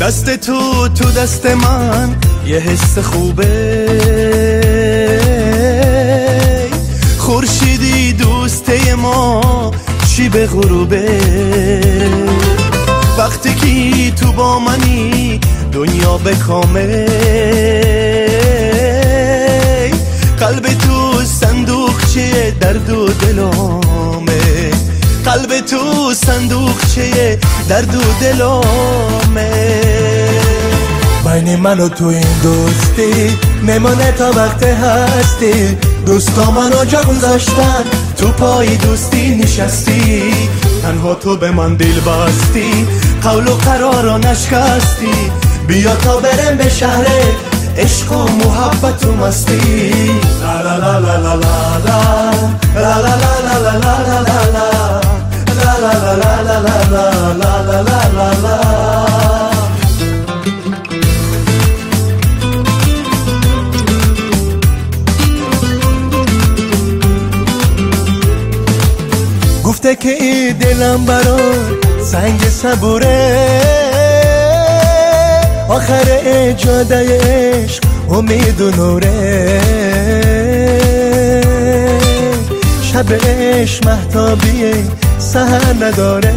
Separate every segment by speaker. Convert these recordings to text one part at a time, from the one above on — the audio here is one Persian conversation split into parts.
Speaker 1: دست تو دست من یه حس خوبه، خورشیدی دوسته ما چی به غروبه. وقتی که تو با منی دنیا به کامه، قلب تو صندوقچه درد و دلامه، قلب تو صندوقچه درد و دلامه. بین من و تو این دوستی میمونه تا وقت هستی، دوستا منو جا گذاشتن تو پای دوستی نشستی، تنها تو به من دل بستی، قول و قرار رو نشکستی. بیا تا برم به شهر عشق و محبت و مستی. لا لا لا لا لا لا لا لا لا لا لا لا لا لا لا. گفته که این دلم برای سنگ صبوره، آخر اجاده عشق امید و نوره. شب عشق مهتابیه سحر نداره،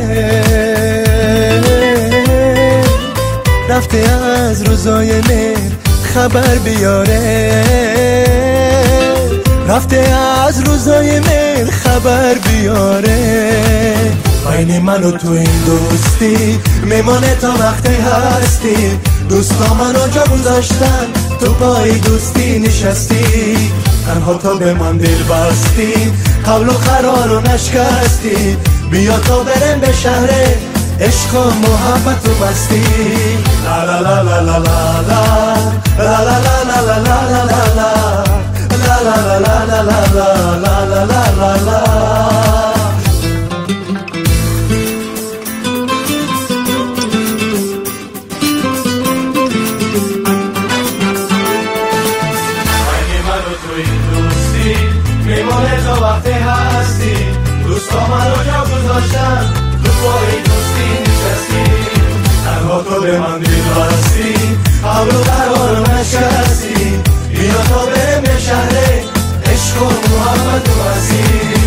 Speaker 1: رفته از روزای مهر خبر بیاره، رفته از روزای مهر خبر بیاره. بین من و تو این دوستی میمانه تا وقتی هستی، دوستا منو جا گذاشتن تو پای دوستی نشستی، تنها تو به من دل بستی، قول و قرار رو نشکستی. بیا تا برم به شهر عشق و محبت و مستی. لا لا لا لا لا لا لا لا لا لا لا لا لا La la la la la la la la la la. اگه منو تو این دوستی میمونه تا وقتی هستی، دوستا منو جا گذاشتن تو پای دوستی نشستی، تنها تو به من دل بستی، قول و قرار نشکستی. بیا تا برم به شهر عشق و محبت و مسیح.